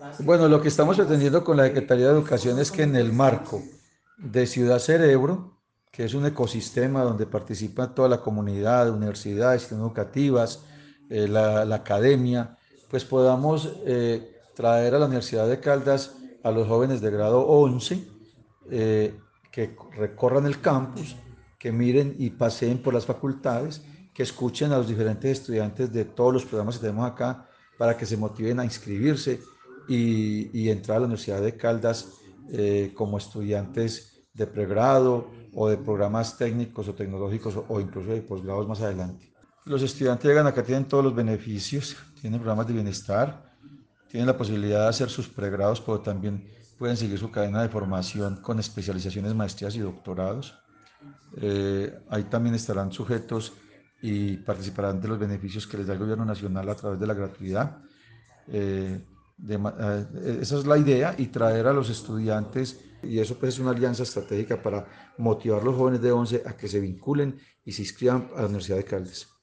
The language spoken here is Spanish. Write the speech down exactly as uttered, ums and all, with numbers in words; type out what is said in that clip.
Bueno, lo que estamos pretendiendo con la Secretaría de Educación es que en el marco de Ciudad Cerebro, que es un ecosistema donde participa toda la comunidad, universidades, instituciones educativas, eh, la, la academia, pues podamos eh, traer a la Universidad de Caldas a los jóvenes de grado once eh, que recorran el campus, que miren y paseen por las facultades, que escuchen a los diferentes estudiantes de todos los programas que tenemos acá para que se motiven a inscribirse y, y entrar a la Universidad de Caldas eh, como estudiantes de pregrado o de programas técnicos o tecnológicos o, o incluso de posgrados más adelante. Los estudiantes llegan acá, tienen todos los beneficios, tienen programas de bienestar, tienen la posibilidad de hacer sus pregrados, pero también pueden seguir su cadena de formación con especializaciones, maestrías y doctorados. Eh, ahí también estarán sujetos y participarán de los beneficios que les da el gobierno nacional a través de la gratuidad. Eh, de, eh, esa es la idea y traer a los estudiantes y eso pues es una alianza estratégica para motivar a los jóvenes de once a que se vinculen y se inscriban a la Universidad de Caldas.